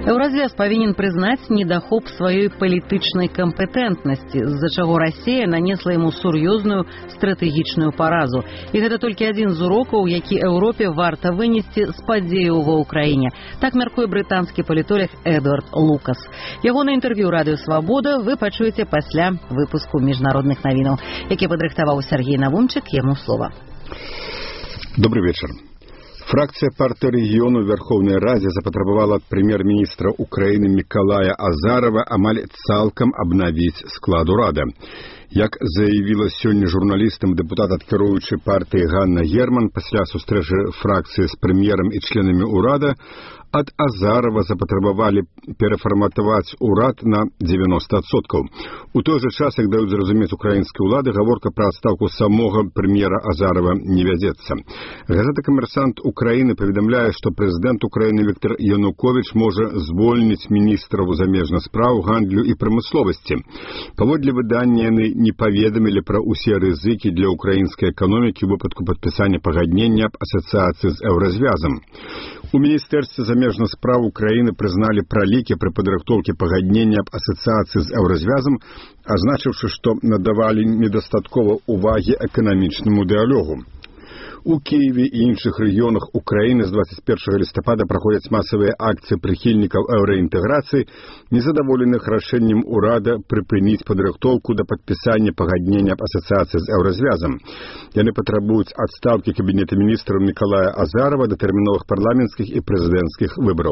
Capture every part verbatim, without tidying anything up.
Еўразвяз павінен прызнаць недахоп сваёй палітычнай кампетэнтнасці, з-за чаго Расія нанесла яму сур'ёзную стратэгічную паразу. І гэта толькі адзін з урокаў, які Еўропе варта вынесці з падзеяў ва ўкраіне. Так мяркуе брытанскі палітолог Эдвард Лукас. Яго на інтэрв'ю радыё «Свабода» вы пачуеце пасля выпуску міжнародных навінаў, які падрыхтаваў Сергей Навумчык. Яму слова. Добрый вечер. Фракция партии региону в Верховной Раде запатрабавала от премьер-министра Украины Миколая Азарова амаль цалкам обновить склад урада. Як заявила сёння журналістам депутат ад кіруючай партыі Ганна Герман пасля сустрэчы фракцыі з прэм'ерам і членамі ўрада, ад Азарова запатрабавалі перафарматаваць урад на дзевяносто адсоткаў. У той жа час, як даюць зразумець украінскай улады, гаворка пра адстаўку самога прэм'ера Азарова не вядзецца. Газета «Камерсант Украіны» паведамляе, што прэзідэнт Украіны Віктор Януковіч можа звольніць міністраў замежных спраў, гандлю і прамысловасці. Паводле выдання яны не паведамілі пра ўсе рызыкі для украінскай эканомікі ў выпадку падпісання пагаднення аб асацыяцыі з Еўразвязам. У Міністэрстве замежных спраў Украіны прызналі пралікі пры падрыхтоўкі пагаднення аб асацыяцыі з Еўразвязам, азначыўшы, што надавалі недастаткова ўвагі эканамічнаму дыялогу. У Киеве і іншых рэгіёнах Украіны з двадцать первого лістапада праходзяць масавыя акцыі прыхільнікаў еўраінтэграцыі, незадаволеных рашэннем урада прыпыніць падрыхтоўку да падпісання пагаднення аб асацыяцыі з Еўразвязам. Яны патрабуюць адстаўкі кабінета міністраў Мікалая Азарова да тэрміновых парламенцкіх і прэзідэнцкіх выбараў.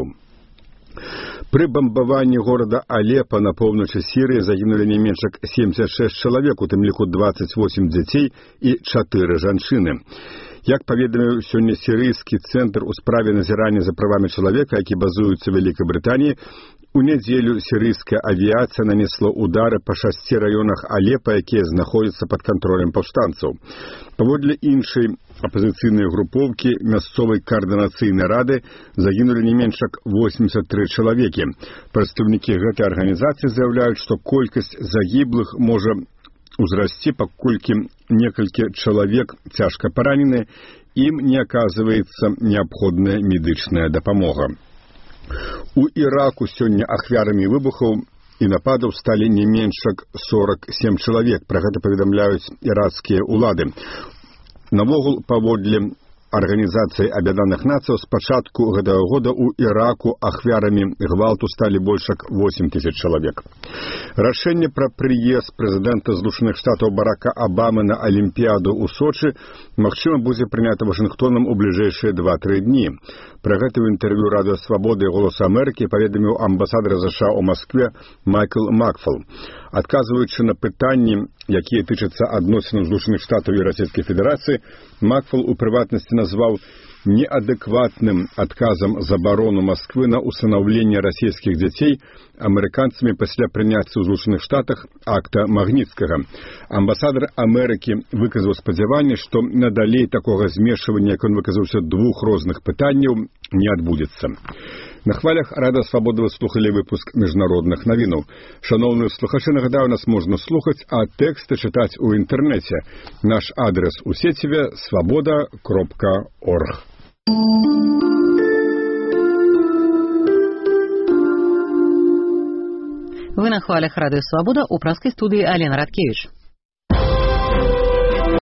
Пры бамбаванні горада Алепа на поўначы Сірыі загінулі не менш як семьдесят шесть чалавек, у тым ліку двадцать восемь дзяцей і чатыры жанчыны. Як паведаміў сёння сірыйскі цэнтр у справе назірання за правамі чалавека, які базуецца ў Вялікай Брытаніі, у нядзелю сірыйская авіяцыя нанесла удары па шасці раёнах Алепа, якія знаходзяцца пад кантролем паўстанцаў. Паводле іншай апазіцыйнай групоўкі мясцовай каардынацыйнай рады загінулі не менш як восемьдесят три чалавекі. Прадстаўнікі гэтай арганізацыі заяўляюць, што колькасць загіблых можа узрасці, паколькі некалькі чалавек цяжка паранены, ім не аказваецца неабходная медычная дапамога. У Іраку сёння ахвярамі выбухаў і нападаў сталі не менш як сорок семь чалавек. Пра гэта паведамляюць іракскія ўлады. Навогул, паводле Арганізацыі Аб'яднаных Нацыяў, з пачатку гэтага года ў Іраку ахвярамі гвалту сталі больш як восемь тысяч чалавек. Рашэнне пра прыезд прэзідэнта Злучаных Штатаў Барака Абамы на Алімпіяду ў Сочы магчыма будзе прынята Вашынгтонам у бліжэйшыя два-тры дні. Пра гэта ў інтэрв'ю радыё «Свабода» і «Голос Амерыкі» паведаміў амбасадар ЗША ў Маскве Майкл Макфол. Адказваючы на пытанні, якія тычацца адносінаў Злучаных Штатаў і Расійскай Федэрацыі, Макфол у прыватнасці назваў неадэкватным адказам забарону Масквы на усынаўленне расійскіх дзяцей амерыканцамі пасля прыняцця ў Злучаных Штатах акта Магніцкага. Амбасадар Амерыкі выказаў спадзяванне, што надалей такога змешвання, як ён выказаўся, двух розных пытанняў не адбудзецца. На хвалях радыё «Свабода» вы слухалі выпуск міжнародных навінаў. Шаноўныя слухачы, нагадаю, нас можна слухаць, а тэксты чытаць у інтэрнэце. Наш адрес у сеціве свабода кропка орг. Вы на хвалях радыё «Свабода», у праскай студыі Алена Радкевіч.